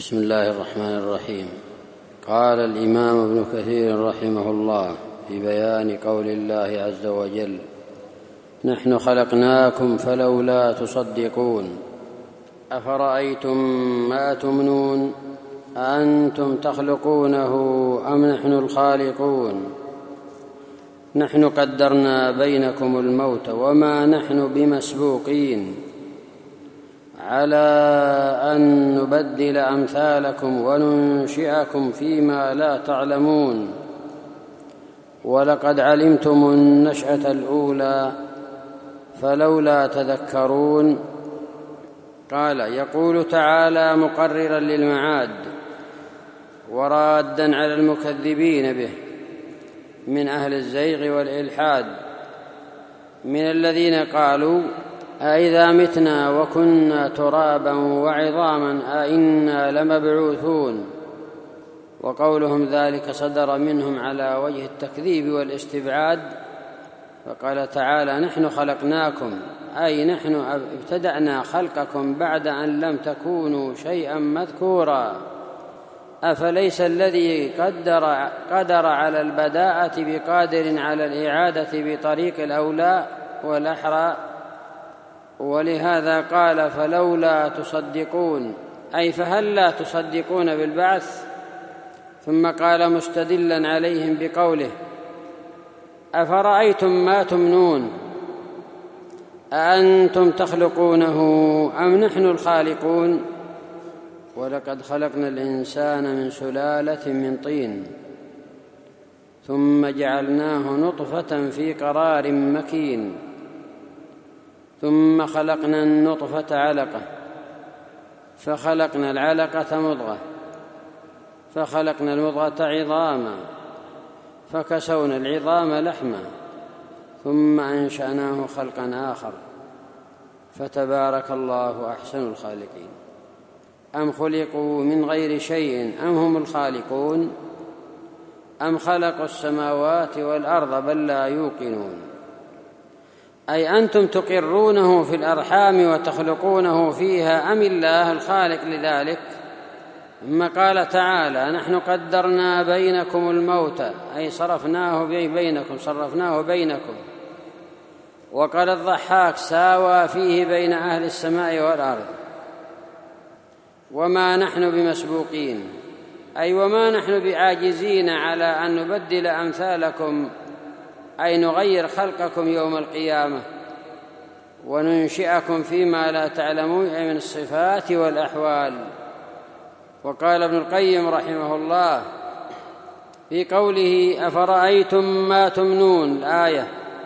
بسم الله الرحمن الرحيم. قال الإمام ابن كثير رحمه الله في بيان قول الله عز وجل: نحن خلقناكم فلولا تصدقون أفرأيتم ما تمنون أأنتم تخلقونه أم نحن الخالقون نحن قدرنا بينكم الموت وما نحن بمسبوقين على أن نبدل أمثالكم وننشئكم فيما لا تعلمون ولقد علمتم النشأة الأولى فلولا تذكرون. قال: يقول تعالى مقررا للمعاد ورادًا على المكذبين به من أهل الزيغ والإلحاد، من الذين قالوا: أإذا متنا وكنا ترابا وعظاما أإنا لمبعوثون. وقولهم ذلك صدر منهم على وجه التكذيب والاستبعاد، فقال تعالى: نحن خلقناكم، أي نحن ابتدأنا خلقكم بعد أن لم تكونوا شيئا مذكورا. أفليس الذي قدر على البداءة بقادر على الإعادة بطريق الأولى والأحرى؟ ولهذا قال: فلولا تصدقون، أي فهل لا تصدقون بالبعث؟ ثم قال مستدلا عليهم بقوله: أفرأيتم ما تمنون أأنتم تخلقونه أم نحن الخالقون ولقد خلقنا الإنسان من سلالة من طين ثم جعلناه نطفة في قرار مكين ثم خلقنا النطفة علقة فخلقنا العلقة مضغة فخلقنا المضغة عظاما فكسونا العظام لحما ثم أنشأناه خلقا آخر فتبارك الله أحسن الخالقين. أم خلقوا من غير شيء أم هم الخالقون أم خلقوا السماوات والأرض بل لا يوقنون. أي أنتم تقرونه في الأرحام وتخلقونه فيها أم الله الخالق لذلك؟ ثم قال تعالى: نحن قدرنا بينكم الموت، أي صرفناه بينكم. وقال الضحاك: ساوى فيه بين أهل السماء والأرض. وما نحن بمسبوقين، أي وما نحن بعاجزين على أن نبدل أمثالكم، أي نغير خلقكم يوم القيامة وننشئكم فيما لا تعلمون، أي من الصفات والأحوال. وقال ابن القيم رحمه الله في قوله: أفرأيتم ما تمنون، الآية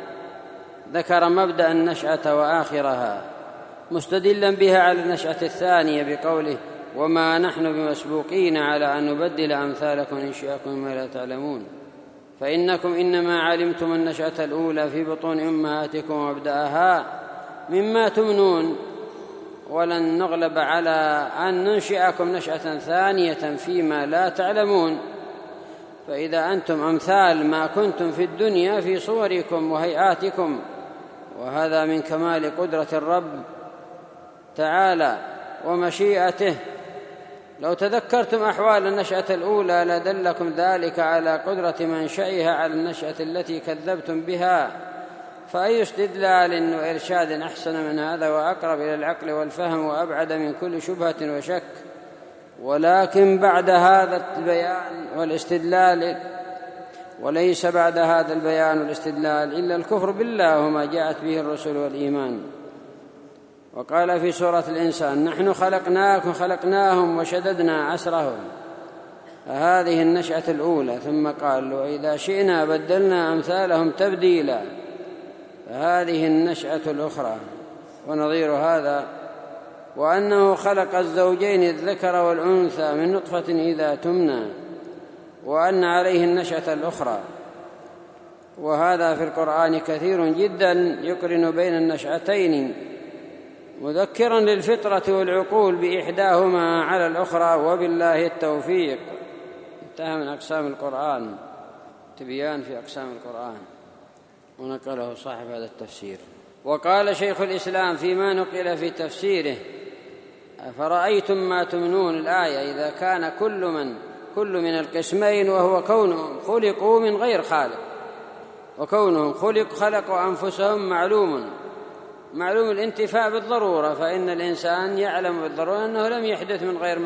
ذكر مبدأ النشأة وآخرها مستدلا بها على النشأة الثانية بقوله: وما نحن بمسبوقين على أن نبدل أمثالكم وننشئكم مما لا تعلمون، فإنكم إنما علمتم النشأة الأولى في بطون أمهاتكم وابدأها مما تمنون، ولن نغلب على أن ننشئكم نشأة ثانية فيما لا تعلمون. فإذا أنتم أمثال ما كنتم في الدنيا في صوركم وهيئاتكم، وهذا من كمال قدرة الرب تعالى ومشيئته. لو تذكرتم أحوال النشأة الأولى لدلكم ذلك على قدرة منشئها على النشأة التي كذبتم بها، فأي استدلال وإرشاد أحسن من هذا وأقرب إلى العقل والفهم وأبعد من كل شبهة وشك؟ ولكن بعد هذا البيان والاستدلال، وليس بعد هذا البيان والاستدلال إلا الكفر بالله وما جاءت به الرسل والإيمان. وقال في سورة الإنسان: نحن خلقناهم وشددنا عسرهم، فهذه النشأة الأولى. ثم قال: وإذا شئنا بدلنا أمثالهم تبديلا، فهذه النشأة الأخرى. ونظير هذا وأنه خلق الزوجين الذكر والأنثى من نطفة إذا تمنى، وأن عليه النشأة الأخرى. وهذا في القرآن كثير جدا يقرن بين النشأتين مذكرا للفطرة والعقول بإحداهما على الأخرى، وبالله التوفيق. انتهى من أقسام القرآن، تبيان في أقسام القرآن، ونقله صاحب هذا التفسير. وقال شيخ الإسلام فيما نقل في تفسيره: أفرأيتم ما تمنون الآية إذا كان كل من القسمين وهو كونهم خلقوا من غير خالق، وكونهم خلقوا أنفسهم معلوم الانتفاء بالضرورة، فإن الإنسان يعلم بالضرورة أنه لم يحدث من غير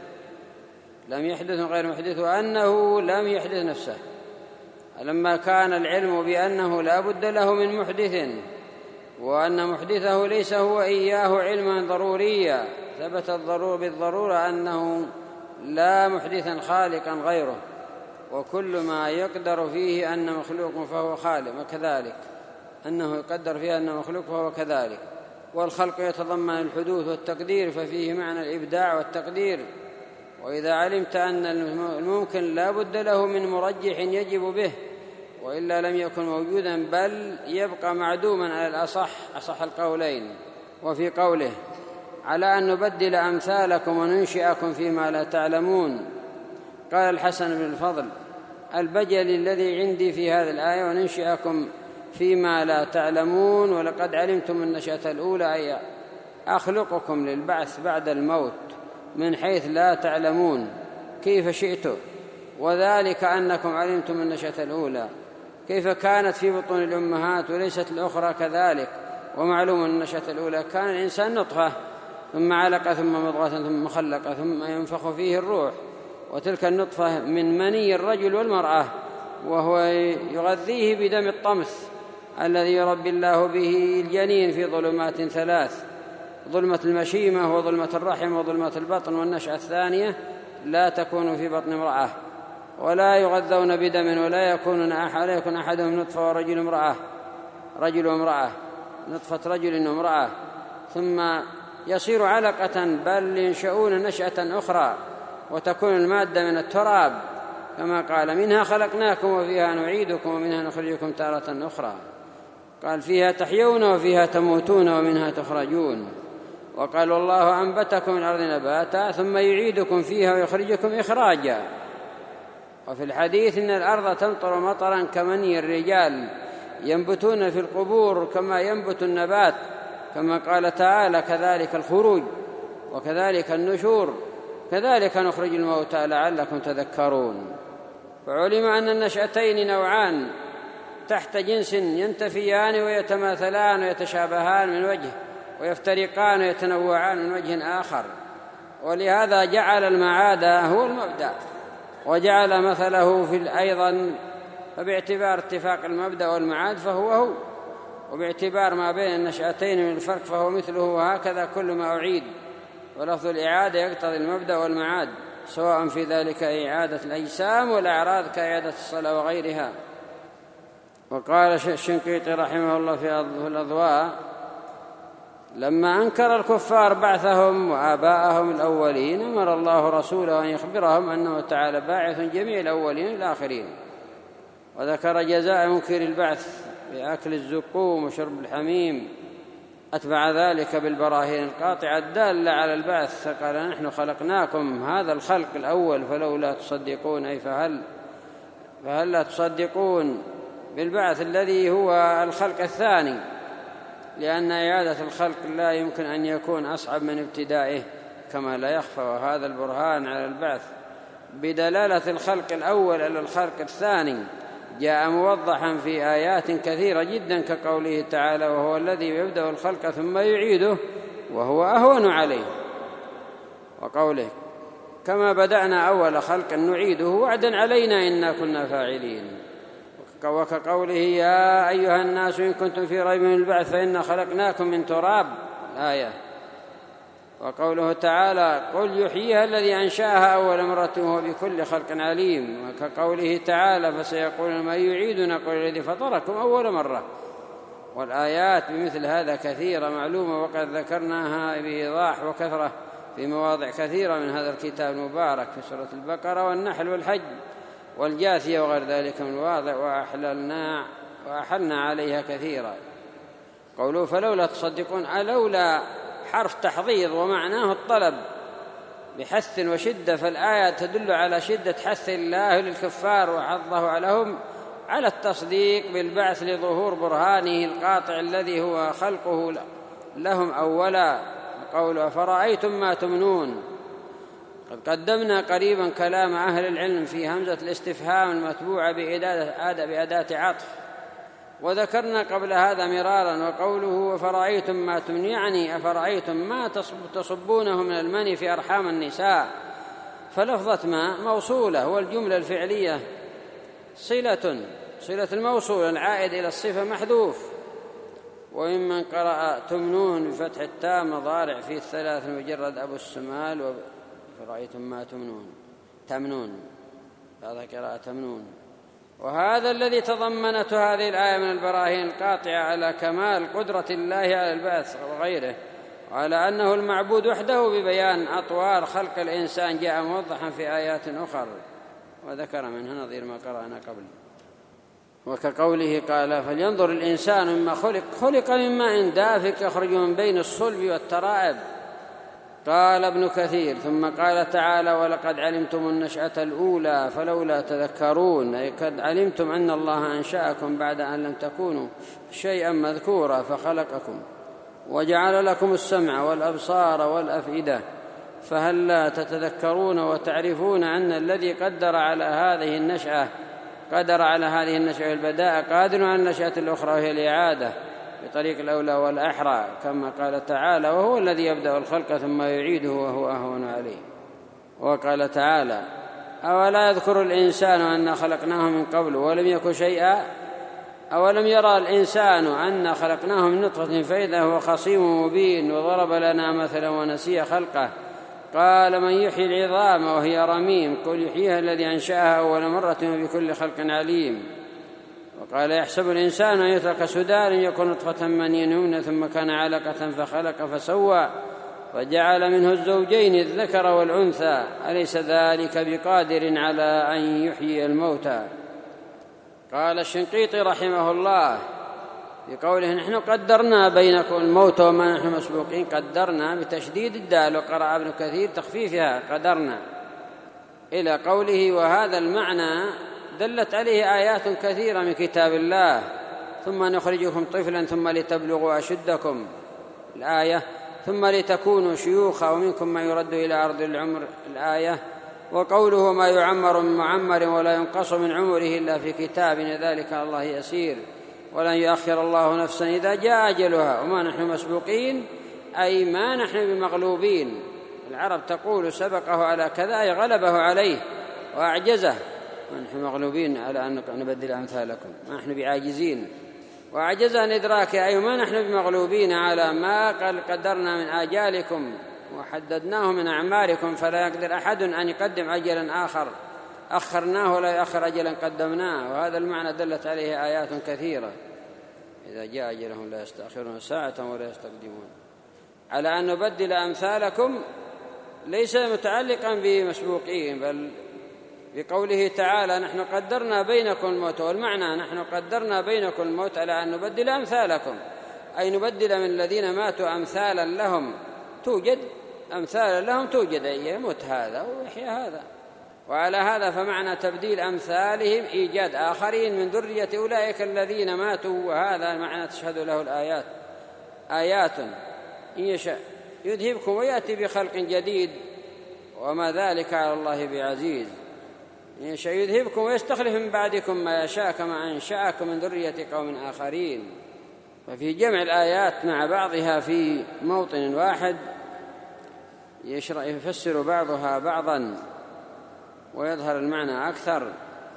محدث وأنه لم يحدث نفسه. لما كان العلم بأنه لا بد له من محدث وأن محدثه ليس هو إياه علما ضروريا، ثبت بالضرورة أنه لا محدثا خالقا غيره، وكل ما يقدر فيه أن مخلوق فهو خالق، وكذلك أنه يقدر فيه أن مخلوق فهو كذلك. والخلق يتضمن الحدوث والتقدير، ففيه معنى الإبداع والتقدير. وإذا علمت أن الممكن لا بد له من مرجح يجب به، وإلا لم يكن موجودا بل يبقى معدوما على أصح القولين. وفي قوله على أن نبدل أمثالكم وننشئكم فيما لا تعلمون، قال الحسن بن الفضل: البجل الذي عندي في هذه الآية وننشئكم فيما لا تعلمون، ولقد علمتم النشأة الأولى، أي أخلقكم للبعث بعد الموت من حيث لا تعلمون كيف شئتم، وذلك أنكم علمتم النشأة الأولى كيف كانت في بطون الأمهات وليست الأخرى كذلك. ومعلوم النشأة الأولى كان الإنسان نطفة ثم علقة ثم مضغة ثم مخلقة ثم ينفخ فيه الروح، وتلك النطفة من مني الرجل والمرأة، وهو يغذيه بدم الطمث الذي يربي الله به الجنين في ظلمات ثلاث: ظلمة المشيمة وظلمة الرحم وظلمة البطن. والنشأة الثانية لا تكون في بطن امرأة، ولا يغذون بدم، ولا يكون أحدهم نطفة رجل وامرأة، نطفة رجل وامرأة، ثم يصير علقة، بل ينشؤون نشأة أخرى وتكون المادة من التراب، كما قال: منها خلقناكم وفيها نعيدكم ومنها نخرجكم تارة أخرى. قال: فيها تحيون وفيها تموتون ومنها تخرجون. وقال: والله أنبتكم من الأرض نباتا ثم يعيدكم فيها ويخرجكم إخراجا. وفي الحديث: إن الأرض تمطر مطرا كمني الرجال ينبتون في القبور كما ينبت النبات، كما قال تعالى: كذلك الخروج وكذلك النشور كذلك نخرج الموتى لعلكم تذكرون. فعلم أن النشأتين نوعان تحت جنس ينتفيان ويتماثلان ويتشابهان من وجه، ويفترقان ويتنوعان من وجه آخر. ولهذا جعل المعاد هو المبدأ، وجعل مثله في أيضا، فباعتبار اتفاق المبدأ والمعاد فهو هو، وباعتبار ما بين النشأتين من الفرق فهو مثله. وهكذا كل ما أعيد، ولفظ الإعادة يقتضي المبدأ والمعاد، سواء في ذلك إعادة الأجسام والأعراض كإعادة الصلاة وغيرها. وقال الشنقيطي رحمه الله في الأضواء: لما أنكر الكفار بعثهم وآباءهم الأولين، أمر الله رسوله أن يخبرهم أنه تعالى باعث جميع الأولين الآخرين، وذكر جزاء منكر البعث بأكل الزقوم وشرب الحميم، أتبع ذلك بالبراهين القاطعة الدالة على البعث، فقال: نحن خلقناكم هذا الخلق الأول فلولا تصدقون، أي فهل لا تصدقون بالبعث الذي هو الخلق الثاني، لأن إعادة الخلق لا يمكن أن يكون أصعب من ابتدائه كما لا يخفى. وهذا البرهان على البعث بدلالة الخلق الأول على الخلق الثاني جاء موضحا في آيات كثيرة جدا، كقوله تعالى: وهو الذي يبدأ الخلق ثم يعيده وهو أهون عليه، وقوله: كما بدأنا أول خلق نعيده وعدا علينا إنا كنا فاعلين، وكقوله: يا أيها الناس إن كنتم في ريب من البعث فإنا خلقناكم من تراب، الآية. وقوله تعالى: قل يحييها الذي أنشأها أول مرة وهو بكل خلق عليم. وكقوله تعالى: فسيقولون من يعيدنا، قل الذي فطركم أول مرة. والآيات بمثل هذا كثيرة معلومة، وقد ذكرناها بإيضاح وكثرة في مواضع كثيرة من هذا الكتاب المبارك، في سورة البقرة والنحل والحج والجاثية وغير ذلك من المواضع، وأحلنا عليها كثيرا. قوله فلولا تصدقون، ألولا حرف تحضيض ومعناه الطلب بحث وشدة، فالآية تدل على شدة حث الله للكفار وحضه لهم على التصديق بالبعث لظهور برهانه القاطع الذي هو خلقه لهم أولا. قول أفرأيتم ما تمنون. قد قدمنا قريبا كلام أهل العلم في همزة الاستفهام المتبوعة بأداة عطف، وذكرنا قبل هذا مرارا. وقوله أفرأيتم ما تمنون يعني أفرأيتم ما تصبونه من المني في أرحام النساء، فلفظة ما موصولة، والجملة الفعلية صلة الموصول العائد إلى الصفة محذوف. وممن قرأ تمنون بفتح التاء مضارع فيه الثلاث مجرد أبو السمال فرأيتم ما تمنون هذا قراءة تمنون. وهذا الذي تضمنته هذه الآية من البراهين القاطعة على كمال قدرة الله على البعث وغيره، وعلى أنه المعبود وحده، ببيان أطوار خلق الإنسان جاء موضحا في آيات أخرى، وذكر منها نظير ما قرأنا قبل. وكقوله قال فلينظر الإنسان مما خلق من ماء دافق يخرج من بين الصلب والترائب. قال ابن كثير ثم قال تعالى ولقد علمتم النشأة الأولى فلولا تذكرون، أي قد علمتم أن الله أنشأكم بعد أن لم تكونوا شيئا مذكورا فخلقكم وجعل لكم السمع والأبصار والأفئدة، فهل لا تتذكرون وتعرفون أن الذي قدر على هذه النشأة البداء قادر على النشأة الأخرى وهي الإعادة بطريق الأولى والأحرى، كما قال تعالى وهو الذي يبدأ الخلق ثم يعيده وهو أهون عليه. وقال تعالى أولا يذكر الإنسان أنا خلقناه من قبل ولم يك شيئا، أولم يرى الإنسان أنا خلقناه من نطفة فإذا هو خصيم مبين، وضرب لنا مثلا ونسي خلقه قال من يحيي العظام وهي رميم قل يحييها الذي أنشأها أول مرة وبكل خلق عليم. وقال يحسب الإنسان أن يترك سدى يكون نطفة مني يمنى ثم كان علقة فخلق فسوى فجعل منه الزوجين الذكر والأنثى أليس ذلك بقادر على أن يحيي الموتى. قال الشنقيطي رحمه الله بقوله نحن قدرنا بينكم الموت وما نحن مسبوقين، قدرنا بتشديد الدال، وقرأ ابن كثير تخفيفها قدرنا، إلى قوله وهذا المعنى دلت عليه آيات كثيرة من كتاب الله ثم نخرجكم طفلا ثم لتبلغوا أشدكم الآية، ثم لتكونوا شيوخا ومنكم من يرد إلى أرض العمر الآية. وقوله ما يعمر من معمر ولا ينقص من عمره إلا في كتاب ذلك الله يسير ولن يؤخر الله نفسا إذا جاء أجلها وما نحن مسبوقين أي ما نحن بمغلوبين. العرب تقول سبقه على كذا أي غلبه عليه وأعجزه، ما نحن مغلوبين على أن نبدل أمثالكم، ما نحن بعاجزين، وأعجز عن إدراكه أي ما نحن بمغلوبين على ما قدرنا من آجالكم وحددناه من أعماركم، فلا يقدر أحد أن يقدم أجلا آخر أخرناه ولا يأخر أجلا قدمناه. وهذا المعنى دلت عليه آيات كثيرة، إذا جاء أجلهم لا يستأخرون ساعة ولا يستقدمون. على أن نبدل أمثالكم ليس متعلقا بمسبوقين، بل بقوله تعالى نحن قدرنا بينكم الموت، والمعنى نحن قدرنا بينكم الموت على أن نبدل أمثالكم، أي نبدل من الذين ماتوا أمثالا لهم توجد، أمثالا لهم توجد، أي يموت هذا ويحيا هذا. وعلى هذا فمعنى تبديل أمثالهم إيجاد آخرين من ذرية أولئك الذين ماتوا، وهذا معنى تشهد له الآيات. آيات إن يشاء يذهبكم ويأتي بخلق جديد وما ذلك على الله بعزيز، إن يشاء يذهبكم ويستخلف من بعدكم ما يشاء كما أنشأكم من ذرية قوم آخرين. وفي جمع الآيات مع بعضها في موطن واحد يفسر بعضها بعضا ويظهر المعنى أكثر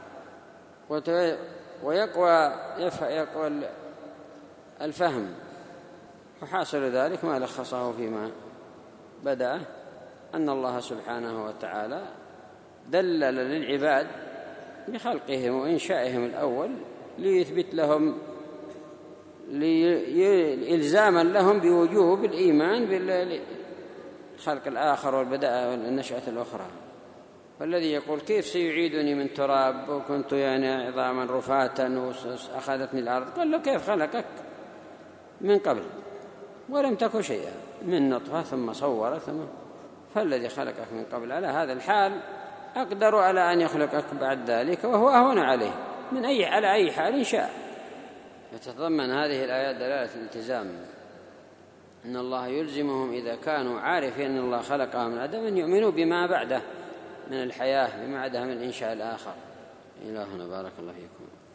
ويقوى الفهم، وحاصل ذلك ما لخصه فيما بدأ أن الله سبحانه وتعالى دلل للعباد بخلقهم وإنشائهم الأول ليثبت لهم إلزاما لهم بوجوب الإيمان بالخلق الآخر والبدء والنشأة الأخرى. فالذي يقول كيف سيعيدني من تراب وكنت عظاما رفاتا وأخذتني الأرض، قال له كيف خلقك من قبل ولم تكن شيئا، من نطفة ثم صور فالذي خلقك من قبل على هذا الحال أقدر على أن يخلقك بعد ذلك وهو أهون عليه على أي حال شاء. يتضمن هذه الآيات دلالة الالتزام أن الله يلزمهم إذا كانوا عارفين أن الله خلقهم من عدم أن يؤمنوا بما بعده من الحياة، بما بعده من إنشاء الآخر. إلى هنا بارك الله فيكم.